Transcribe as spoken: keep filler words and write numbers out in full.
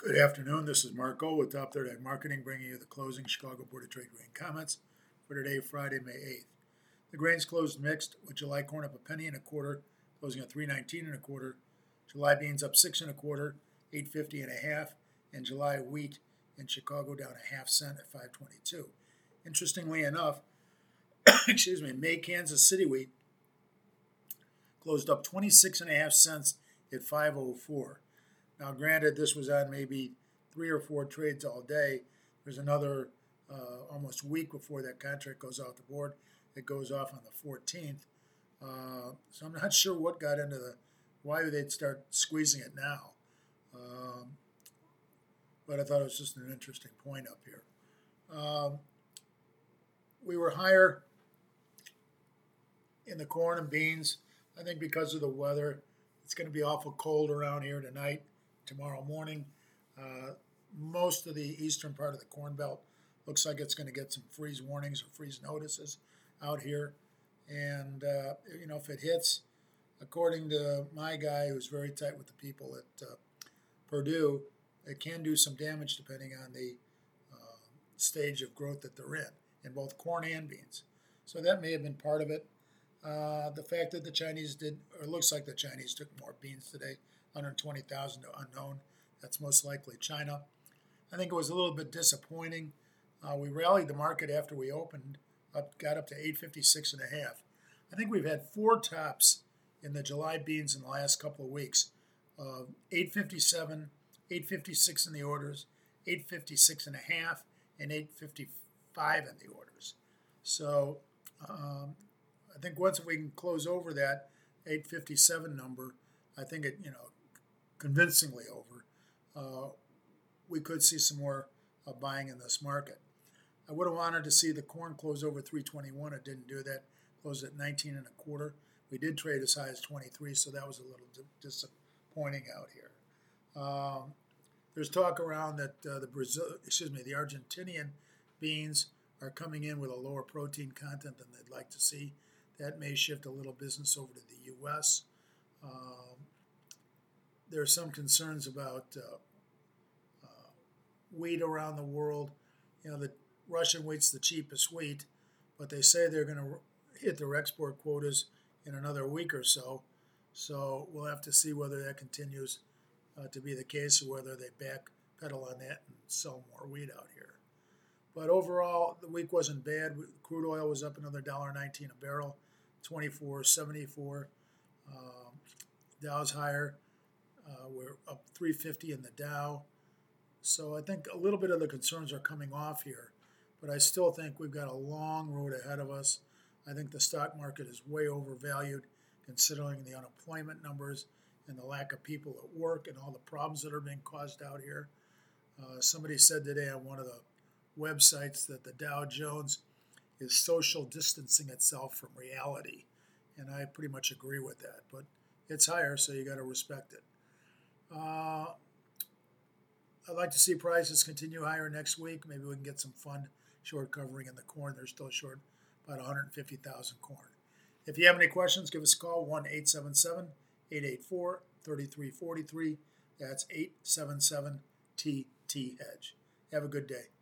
Good afternoon. This is Marco with Top Third Ag Marketing, bringing you the closing Chicago Board of Trade grain comments for today, Friday, May eighth. The grains closed mixed, with July corn up a penny and a quarter, closing at three nineteen and a quarter. July beans up six and a quarter, eight fifty and a half, and July wheat in Chicago down a half cent at five twenty-two. Interestingly enough, excuse me, May Kansas City wheat closed up twenty-six and a half cents at five oh four. Now, granted, this was on maybe three or four trades all day. There's another uh, almost week before that contract goes off the board. It goes off on the fourteenth. Uh, so I'm not sure what got into the, why they'd start squeezing it now. Um, but I thought it was just an interesting point up here. Um, we were higher in the corn and beans, I think because of the weather. It's going to be awful cold around here tonight, tomorrow morning. Uh, most of the eastern part of the Corn Belt looks like it's going to get some freeze warnings or freeze notices out here. And, uh, you know, if it hits, according to my guy who's very tight with the people at uh, Purdue, it can do some damage depending on the uh, stage of growth that they're in, in both corn and beans. So that may have been part of it. Uh, the fact that the Chinese did, or it looks like the Chinese took more beans today, one hundred twenty thousand to unknown. That's most likely China. I think it was a little bit disappointing. Uh, we rallied the market after we opened, up, got up to eight fifty-six and a half. I think we've had four tops in the July beans in the last couple of weeks. Uh, eight fifty-seven, eight fifty-six in the orders, eight fifty-six and a half, and eight fifty-five in the orders. So, um, I think once we can close over that eight fifty-seven number, I think it, you know, convincingly over, uh, we could see some more uh, buying in this market. I would have wanted to see the corn close over three twenty-one. It didn't do that. Closed at nineteen and a quarter. We did trade as high as twenty-three, so that was a little di- disappointing out here. Um, there's talk around that uh, the Brazil, excuse me, the Argentinian beans are coming in with a lower protein content than they'd like to see. That may shift a little business over to the U S. Um, there are some concerns about uh, uh, wheat around the world. You know, the Russian wheat's the cheapest wheat, but they say they're going to hit their export quotas in another week or so. So we'll have to see whether that continues uh, to be the case or whether they backpedal on that and sell more wheat out here. But overall, the week wasn't bad. Crude oil was up another one dollar nineteen a barrel, twenty-four seventy-four. Um, Dow's higher. Uh, we're up three fifty in the Dow. So I think a little bit of the concerns are coming off here. But I still think we've got a long road ahead of us. I think the stock market is way overvalued considering the unemployment numbers and the lack of people at work and all the problems that are being caused out here. Uh, somebody said today on one of the websites that the Dow Jones is social distancing itself from reality, and I pretty much agree with that. But it's higher, so you got to respect it. Uh, I'd like to see prices continue higher next week. Maybe we can get some fun short covering in the corn. They're still short about one hundred fifty thousand corn. If you have any questions, give us a call, one eight seven seven, eight eight four, three three four three. That's eight seven seven T T Hedge. Have a good day.